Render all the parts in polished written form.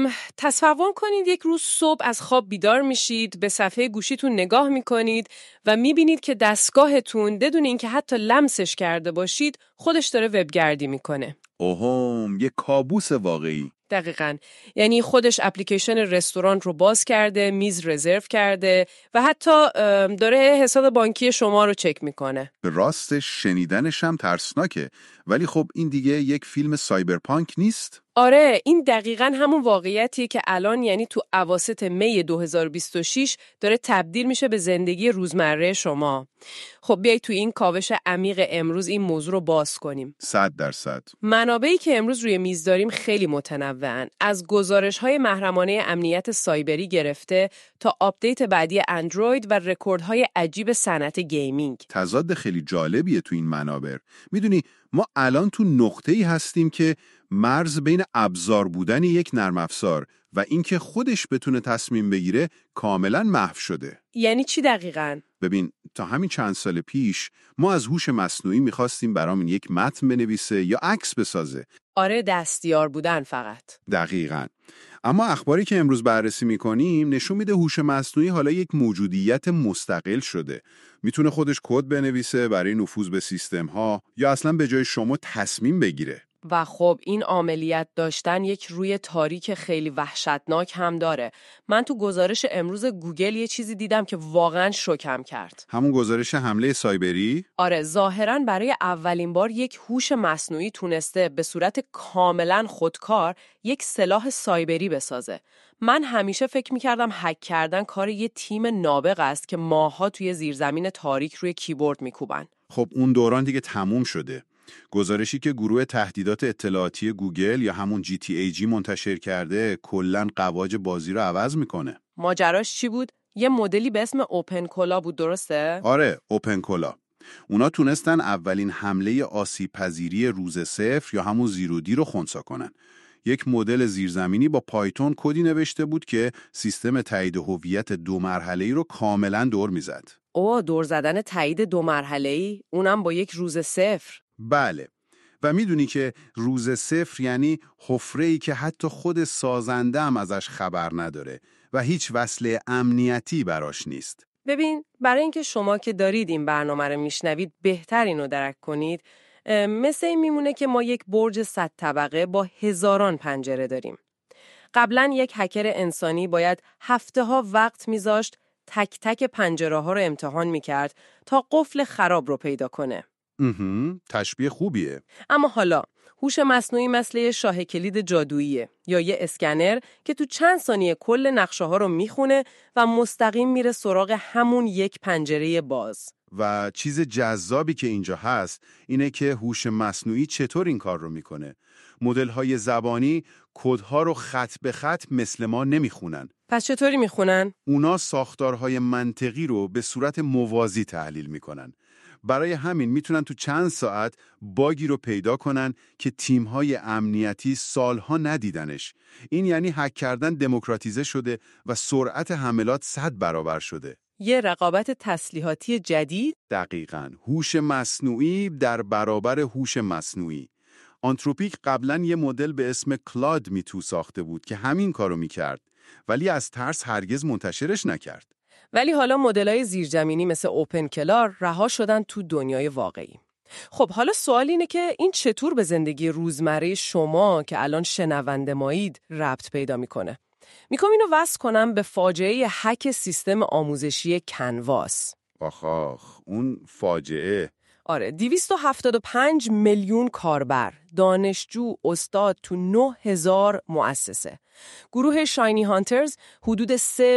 تصور کنید یک روز صبح از خواب بیدار میشید، به صفحه گوشیتون نگاه میکنید و میبینید که دستگاهتون بدون اینکه حتی لمسش کرده باشید خودش داره وبگردی میکنه. اوهم، یه کابوس واقعی. دقیقاً. یعنی خودش اپلیکیشن رستوران رو باز کرده، میز رزرو کرده و حتی داره حساب بانکی شما رو چک میکنه. به راستش شنیدنش هم ترسناکه، ولی خب این دیگه یک فیلم سایبرپانک نیست؟ آره، این دقیقاً همون واقعیتیه که الان یعنی تو اواسط می 2026 داره تبدیل میشه به زندگی روزمره شما. خب بیایید تو این کاوش عمیق امروز این موضوع رو باز کنیم. 100%. منابعی که امروز روی میز داریم خیلی متنوعن. از گزارش‌های محرمانه امنیت سایبری گرفته تا آپدیت بعدی اندروید و رکوردهای عجیب صنعت گیمینگ. تضاد خیلی جالبیه تو این منابع. میدونی ما الان تو نقطه‌ای هستیم که مرز بین ابزار بودن یک نرم افزار و اینکه خودش بتونه تصمیم بگیره کاملا محو شده. یعنی چی دقیقاً؟ ببین، تا همین چند سال پیش ما از هوش مصنوعی می‌خواستیم برامون یک متن بنویسه یا عکس بسازه. آره، دستیار بودن فقط. دقیقاً. اما اخباری که امروز بررسی می‌کنیم نشون میده هوش مصنوعی حالا یک موجودیت مستقل شده. میتونه خودش کد بنویسه برای نفوذ به سیستم‌ها یا اصلاً به جای شما تصمیم بگیره. و خب این عملیات داشتن یک روی تاریک خیلی وحشتناک هم داره. من تو گزارش امروز گوگل یه چیزی دیدم که واقعاً شوکم کرد. همون گزارش حمله سایبری؟ آره، ظاهراً برای اولین بار یک هوش مصنوعی تونسته به صورت کاملاً خودکار یک سلاح سایبری بسازه. من همیشه فکر می‌کردم هک کردن کار یه تیم نابغه است که ماه‌ها توی زیرزمین تاریک روی کیبورد می‌کوبن. خب اون دوران دیگه تموم شده. گزارشی که گروه تهدیدات اطلاعاتی گوگل یا همون GTAG منتشر کرده کلاً قواج بازی رو عوض میکنه. ماجراش چی بود؟ یه مدلی به اسم اوپن کولا بود، درسته؟ آره، اوپن کولا. اونا تونستن اولین حمله آسیب پذیری روز صفر یا همون زیرودی رو خنثی کنن. یک مدل زیرزمینی با پایتون کدی نوشته بود که سیستم تایید هویت 2 مرحله‌ای رو کاملاً دور میزد. دور زدن تایید 2 مرحله‌ای، اونم با یک روز صفر. بله. و میدونی که روز صفر یعنی حفره‌ای که حتی خود سازنده هم ازش خبر نداره و هیچ وصله امنیتی براش نیست. ببین، برای اینکه شما که دارید این برنامه رو میشنوید بهتر اینو درک کنید، مثل این میمونه که ما یک برج 100 طبقه با هزاران پنجره داریم. قبلا یک هکر انسانی باید هفته‌ها وقت میذاشت تک تک پنجره ها رو امتحان میکرد تا قفل خراب رو پیدا کنه. تشبیه خوبیه. اما حالا هوش مصنوعی مثل یه شاه کلید جادوییه یا یه اسکنر که تو چند ثانیه کل نقشه ها رو میخونه و مستقیم میره سراغ همون یک پنجره باز. و چیز جذابی که اینجا هست اینه که هوش مصنوعی چطور این کار رو میکنه. مدل‌های زبانی کدها رو خط به خط مثل ما نمیخونن. پس چطوری میخونن؟ اونا ساختارهای منطقی رو به صورت موازی تحلیل میکنن. برای همین میتونن تو چند ساعت باگی رو پیدا کنن که تیم‌های امنیتی سالها ندیدنش. این یعنی هک کردن دموکراتیزه شده و سرعت حملات 100 برابر شده. یه رقابت تسلیحاتی جدید؟ دقیقاً. هوش مصنوعی در برابر هوش مصنوعی. آنتروپیک قبلاً یه مدل به اسم کلاد میتو ساخته بود که همین کارو میکرد، ولی از ترس هرگز منتشرش نکرد. ولی حالا مدل‌های زیرزمینی مثل اوپن کلار رها شدن تو دنیای واقعی. خب حالا سوال اینه که این چطور به زندگی روزمره شما که الان شنونده مایید ربط پیدا میکنه؟ میخوام اینو وصل کنم به فاجعه هک سیستم آموزشی کنواس. آخ، اون فاجعه. آره، 275 میلیون کاربر، دانشجو، استاد تو 9000 مؤسسه. گروه شاینی هانترز حدود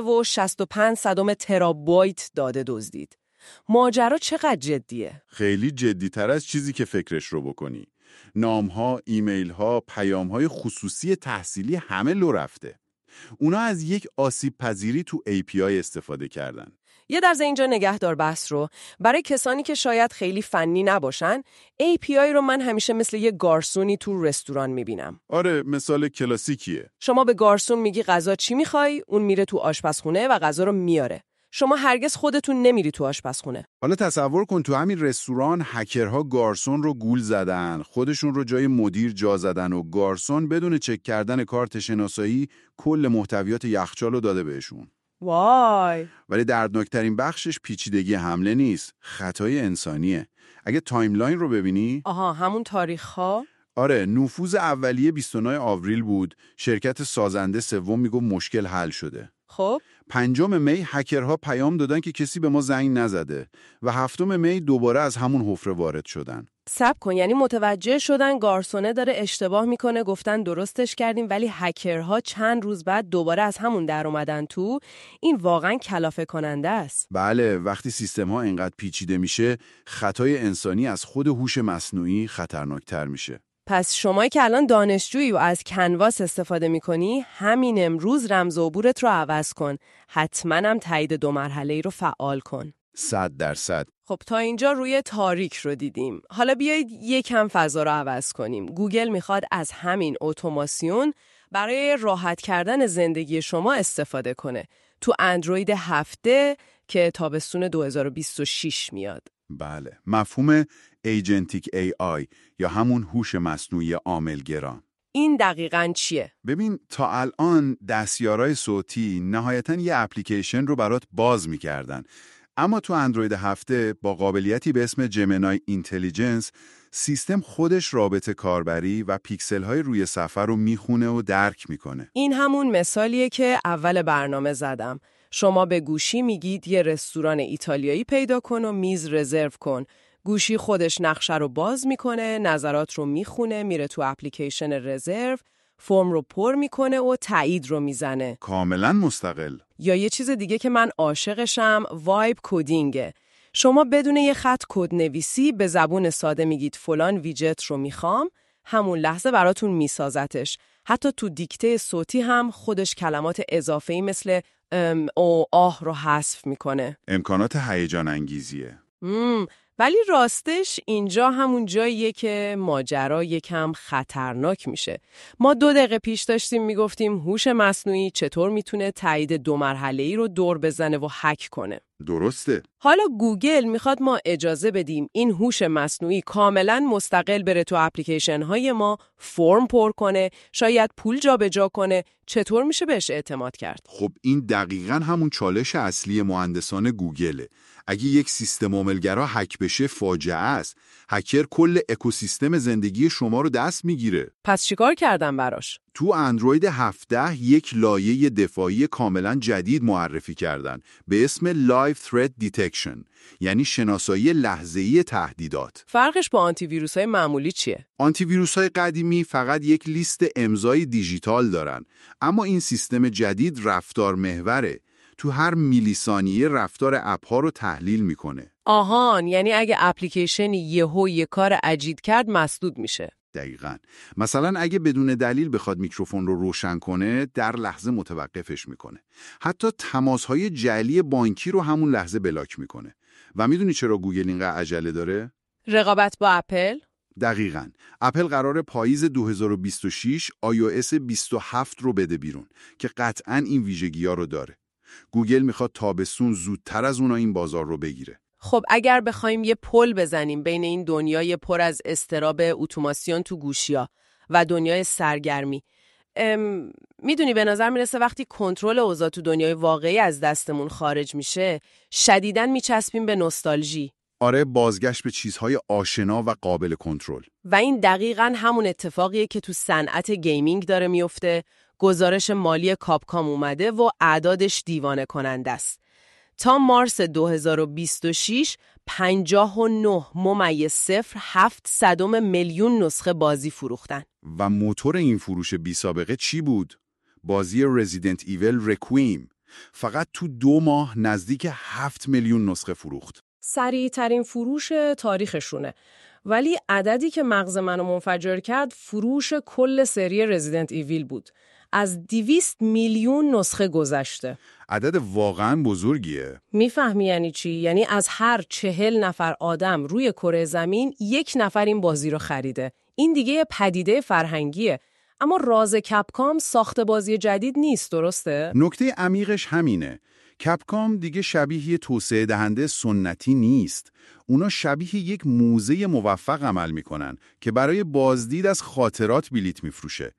3.65 ترابایت داده دزدید. ماجرا چقدر جدیه؟ خیلی جدی‌تر از چیزی که فکرش رو بکنی. نام‌ها، ایمیل‌ها، پیام‌های خصوصی تحصیلی همه لو رفته. اونا از یک آسیب پذیری تو API استفاده کردن. یه درز اینجا نگهدار بحث رو. برای کسانی که شاید خیلی فنی نباشن، API رو من همیشه مثل یه گارسونی تو رستوران میبینم. آره، مثال کلاسیکیه. شما به گارسون میگی غذا چی میخوای، اون میره تو آشپزخونه و غذا رو میاره. شما هرگز خودتون نمیری تو آشپزخونه. حالا تصور کن تو همین رستوران هکرها گارسون رو گول زدن، خودشون رو جای مدیر جا زدن و گارسون بدون چک کردن کارت شناسایی کل محتویات یخچال رو داده بهشون. وای. ولی دردناکترین بخشش پیچیدگی حمله نیست، خطای انسانیه. اگه تایملاین رو ببینی، همون تاریخ‌ها. آره، نفوذ اولیه 29 آوریل بود. شرکت سازنده سوم میگه مشکل حل شده. خب 5 می هکرها پیام دادن که کسی به ما زنگ نزده و 7 می دوباره از همون حفره وارد شدن. صبر کن، یعنی متوجه شدن گارسونه داره اشتباه میکنه، گفتن درستش کردیم، ولی هکرها چند روز بعد دوباره از همون در اومدن تو. این واقعا کلافه کننده است. بله، وقتی سیستم ها اینقدر پیچیده میشه، خطای انسانی از خود هوش مصنوعی خطرناکتر میشه. پس شمایی که الان دانشجویی و از کنواس استفاده میکنی، همین امروز رمز عبورت رو عوض کن. حتما هم تایید 2 مرحله‌ای رو فعال کن. 100%. خب تا اینجا روی تاریک رو دیدیم. حالا بیایید یکم فضا رو عوض کنیم. گوگل میخواد از همین اتوماسیون برای راحت کردن زندگی شما استفاده کنه. تو اندروید 7 که تابستون 2026 میاد. بله، مفهوم ایجنتیک AI یا همون هوش مصنوعی عاملگرا. این دقیقاً چیه؟ ببین، تا الان دستیارای صوتی نهایتاً یه اپلیکیشن رو برات باز می‌کردن. اما تو اندروید 7 با قابلیتی به اسم جمینای اینتلیجنس، سیستم خودش رابطه کاربری و پیکسل‌های روی صفحه رو میخونه و درک میکنه. این همون مثالیه که اول برنامه زدم. شما به گوشی میگید یه رستوران ایتالیایی پیدا کن و میز رزرو کن. گوشی خودش نقشه رو باز میکنه، نظرات رو میخونه، میره تو اپلیکیشن رزرو، فرم رو پر میکنه و تایید رو میزنه. کاملا مستقل. یا یه چیز دیگه که من عاشقشم، وایب کدینگه. شما بدون یه خط کد نویسی به زبون ساده میگید فلان ویجت رو میخوام، همون لحظه براتون میسازتش. حتی تو دیکته صوتی هم خودش کلمات اضافه‌ای مثل او آه رو حذف میکنه. امکانات هیجان انگیزیه. ولی راستش اینجا همون جاییه که ماجرا یکم خطرناک میشه. ما 2 دقیقه پیش داشتیم میگفتیم هوش مصنوعی چطور میتونه تایید 2 مرحله‌ای رو دور بزنه و هک کنه. درسته. حالا گوگل میخواد ما اجازه بدیم این هوش مصنوعی کاملا مستقل بره تو اپلیکیشن های ما، فرم پر کنه، شاید پول جابجا کنه. چطور میشه بهش اعتماد کرد؟ خب این دقیقاً همون چالش اصلی مهندسان گوگله. اگه یک سیستم عاملگرا هک بشه فاجعه است. هکر کل اکوسیستم زندگی شما رو دست میگیره. پس چیکار کردن براش؟ تو اندروید 17 یک لایه دفاعی کاملا جدید معرفی کردن به اسم Live Threat Detection، یعنی شناسایی لحظه‌ای تهدیدات. فرقش با آنتی ویروس‌های معمولی چیه؟ آنتی ویروس‌های قدیمی فقط یک لیست امضای دیجیتال دارن، اما این سیستم جدید رفتار محوره. تو هر میلی ثانیه رفتار اپ‌ها رو تحلیل میکنه. آهان، یعنی اگه اپلیکیشن یه کار عجیب کرد مسدود میشه. دقیقاً. مثلا اگه بدون دلیل بخواد میکروفون رو روشن کنه، در لحظه متوقفش میکنه. حتی تماس‌های جعلی بانکی رو همون لحظه بلاک میکنه. و میدونی چرا گوگل اینقدر عجله داره؟ رقابت با اپل؟ دقیقاً. اپل قرار پاییز 2026 iOS 27 رو بده بیرون که قطعاً این ویژگی‌ها رو داره. گوگل میخواد تابستون زودتر از اونا این بازار رو بگیره. خب اگر بخوایم یه پل بزنیم بین این دنیای پر از اضطراب اتوماسیون تو گوشی‌ها و دنیای سرگرمی، میدونی به نظر میرسه وقتی کنترل اوضاع تو دنیای واقعی از دستمون خارج میشه، شدیداً میچسبیم به نوستالژی. آره، بازگشت به چیزهای آشنا و قابل کنترل. و این دقیقاً همون اتفاقیه که تو صنعت گیمینگ داره میفته. گزارش مالی کاپکام اومده و اعدادش دیوانه کننده است. تا مارس 2026 59.07 میلیون نسخه بازی فروختن. و موتور این فروش بی سابقه چی بود؟ بازی رزیدنت ایول رکویم. فقط تو 2 ماه نزدیک 7 میلیون نسخه فروخت. سریع ترین فروش تاریخشونه. ولی عددی که مغز منو منفجر کرد فروش کل سری رزیدنت ایویل بود. از 200 میلیون نسخه گذشته. عدد واقعاً بزرگیه. میفهمی یعنی چی؟ یعنی از هر 40 نفر آدم روی کره زمین 1 نفر این بازی رو خریده. این دیگه پدیده فرهنگیه. اما راز کپکام ساخت بازی جدید نیست، درسته؟ نکته عمیقش همینه. کپکام دیگه شبیه یه توسعه دهنده سنتی نیست. اونا شبیه یک موزه موفق عمل میکنن که برای بازدید از خاطرات بلیت میفروشه.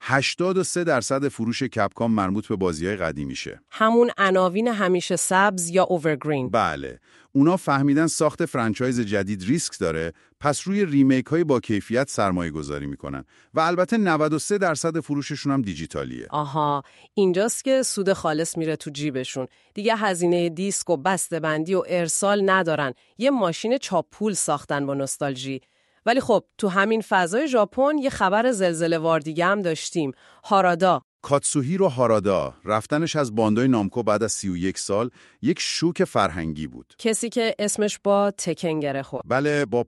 83% فروش کپکام مربوط به بازی‌های قدیمیشه. همون عناوین همیشه سبز یا اورگرین. بله. اونا فهمیدن ساخت فرانچایز جدید ریسک داره، پس روی ریمیک‌های با کیفیت سرمایه‌گذاری میکنن و البته 93% فروششون هم دیجیتالیه. آها، اینجاست که سود خالص میره تو جیبشون. دیگه هزینه دیسک و بسته‌بندی و ارسال ندارن. یه ماشین چاپ پول ساختن با نوستالژی. ولی خب تو همین فضای ژاپن یه خبر زلزله‌وار دیگه هم داشتیم. هارادا. کاتسوهیرو هارادا رفتنش از باندای نامکو بعد از 31 سال یک شوک فرهنگی بود. کسی که اسمش با تکن گره خورد. بله، با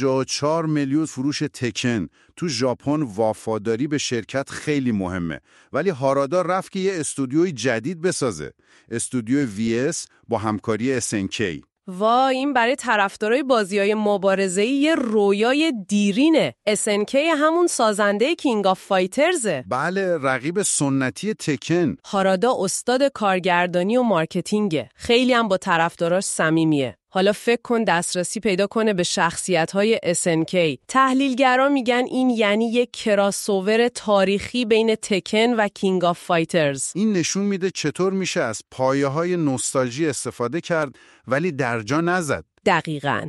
54 میلیون فروش تکن تو ژاپن وفاداری به شرکت خیلی مهمه. ولی هارادا رفت که یه استودیوی جدید بسازه. استودیو VS با همکاری SNK. این برای طرفدارای بازی‌های مبارزه‌ای یه رویای دیرینه. SNK همون سازنده کینگ آف فایترزه. بله، رقیب سنتی تکن. هارادا استاد کارگردانی و مارکتینگه. خیلی هم با طرفداراش صمیمیه. حالا فکر کن دسترسی پیدا کنه به شخصیت‌های SNK. تحلیلگرا میگن این یعنی یک کراسوور تاریخی بین تکن و کینگ آف فایترز. این نشون میده چطور میشه از پایه‌های نوستالژی استفاده کرد ولی درجا نزد. دقیقاً.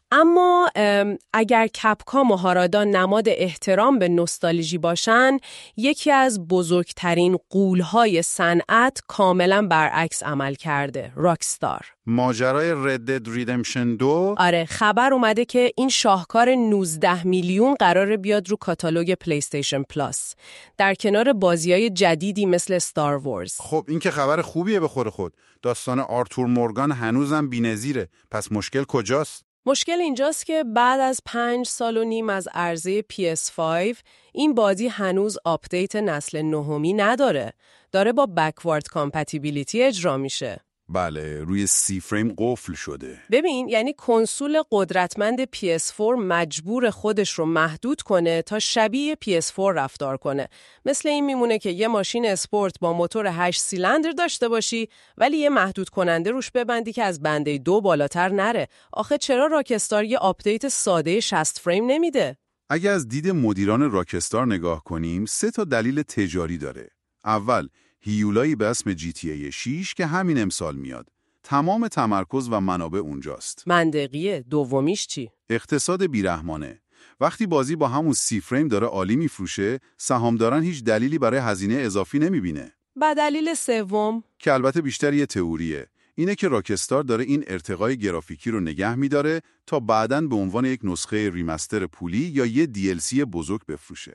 اما اگر کپکام و هارادا نماد احترام به نوستالژی باشن، یکی از بزرگترین غول‌های صنعت کاملاً برعکس عمل کرده. راکستار. ماجرای Red Dead Redemption 2. آره، خبر اومده که این شاهکار 19 میلیون قراره بیاد رو کاتالوگ پلی‌استیشن پلاس در کنار بازی‌های جدیدی مثل ستار وارز. خب این که خبر خوبیه به خود. داستان آرتور مورگان هنوزم بی‌نظیره. پس مشکل کجاست؟ مشکل اینجاست که بعد از 5 سال و نیم از عرضه PS5 این بازی هنوز آپدیت نسل نهمی نداره. داره با بکوارد کامپتیبیلیتی اجرا میشه. بله، روی سی فریم قفل شده. ببین، یعنی کنسول قدرتمند PS4 مجبور خودش رو محدود کنه تا شبیه PS4 رفتار کنه. مثل این میمونه که یه ماشین اسپورت با موتور 8 سیلندر داشته باشی ولی یه محدود کننده روش ببندی که از بنده 2 بالاتر نره. آخه چرا راکستار یه آپدیت ساده 60 فریم نمیده؟ اگه از دید مدیران راکستار نگاه کنیم، 3 تا دلیل تجاری داره. اول، هیولایی به اسم GTA 6 که همین امسال میاد. تمام تمرکز و منابع اونجاست. منطقیه. دومیش چی؟ اقتصاد بیرحمانه. وقتی بازی با همون 30 فریم داره عالی میفروشه، سهامداران هیچ دلیلی برای هزینه اضافی نمیبینه. و دلیل سوم که البته بیشتر یه تئوریه. اینه که راکستار داره این ارتقای گرافیکی رو نگه میداره تا بعداً به عنوان یک نسخه ریمستر پولی یا یه DLC بزرگ بفروشه.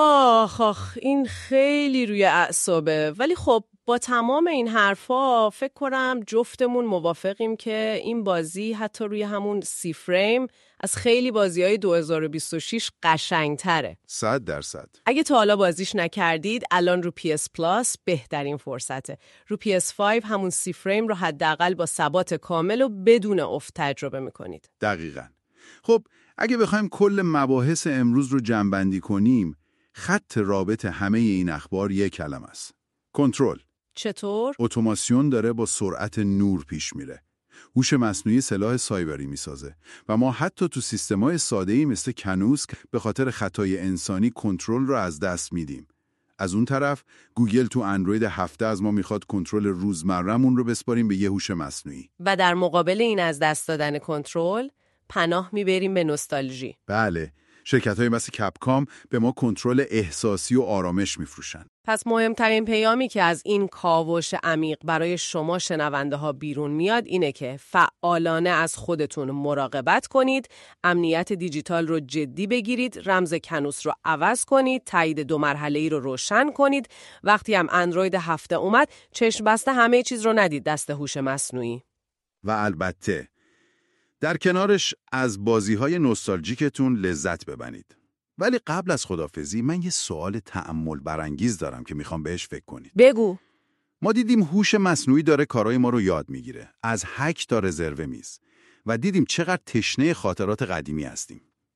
آخ، این خیلی روی اعصابه. ولی خب با تمام این حرفا فکر کنم جفتمون موافقیم که این بازی حتی روی همون 30 فریم از خیلی بازی‌های 2026 قشنگ‌تره. 100%. اگه تا حالا بازیش نکردید، الان رو PS پلاس بهترین فرصته. رو PS5 همون 30 فریم رو حداقل با ثبات کامل و بدون افت تجربه می‌کنید. دقیقاً. خب اگه بخوایم کل مباحث امروز رو جمع‌بندی کنیم، خط رابط همه این اخبار یک کلمه است. کنترل. چطور؟ اتوماسیون داره با سرعت نور پیش میره. هوش مصنوعی سلاح سایبری میسازه و ما حتی تو سیستم‌های ساده‌ای مثل کنوس به خاطر خطای انسانی کنترل رو از دست میدیم. از اون طرف گوگل تو اندروید 7 از ما میخواد کنترل روزمره‌مون رو بسپاریم به یه هوش مصنوعی. و در مقابل این از دست دادن کنترل، پناه میبریم به نوستالژی. بله، شرکت‌های مثل کپکام به ما کنترل احساسی و آرامش میفروشن. پس مهمترین پیامی که از این کاوش عمیق برای شما شنونده ها بیرون میاد اینه که فعالانه از خودتون مراقبت کنید، امنیت دیجیتال رو جدی بگیرید، رمز کنوس رو عوض کنید، تایید 2 مرحله‌ای رو روشن کنید. وقتی هم اندروید 7 اومد، چشم بسته همه چیز رو ندید دست هوش مصنوعی. و البته در کنارش از بازی‌های نوستالژیکتون لذت ببرید. ولی قبل از خداحافظی من یه سوال تأمل برانگیز دارم که میخوام بهش فکر کنید. بگو. ما دیدیم هوش مصنوعی داره کارهای ما رو یاد میگیره، از هک تا رزرو میز، و دیدیم چقدر تشنه خاطرات قدیمی هستیم.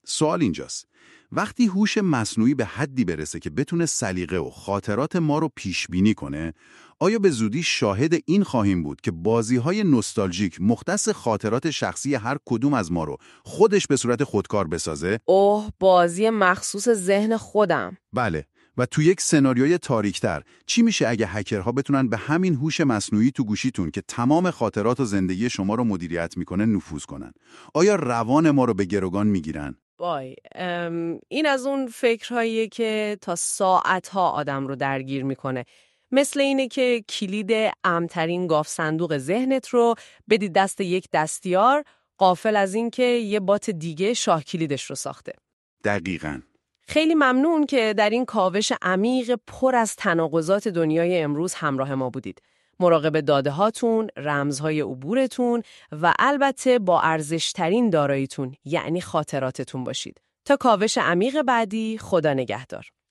سوال اینجاست. وقتی هوش مصنوعی به حدی برسه که بتونه سلیقه و خاطرات ما رو پیش بینی کنه، آیا به زودی شاهد این خواهیم بود که بازی‌های نوستالژیک مختص خاطرات شخصی هر کدوم از ما رو خودش به صورت خودکار بسازه؟ اوه، بازی مخصوص ذهن خودم. بله. و تو یک سناریوی تاریک‌تر، چی میشه اگه هکرها بتونن به همین هوش مصنوعی تو گوشیتون که تمام خاطرات و زندگی شما رو مدیریت میکنه نفوذ کنن؟ آیا روان ما رو به گروگان میگیرن؟ این از اون فکرهاییه که تا ساعتها آدم رو درگیر میکنه. مثل اینه که کلید امن‌ترین گاف صندوق ذهنت رو بدی دست یک دستیار، غافل از این که یه بات دیگه شاه کلیدش رو ساخته. دقیقاً. خیلی ممنون که در این کاوش عمیق پر از تناقضات دنیای امروز همراه ما بودید. مراقب داده هاتون، رمزهای عبورتون و البته با ارزشترین داراییتون یعنی خاطراتتون باشید. تا کاوش عمیق بعدی، خدا نگهدار.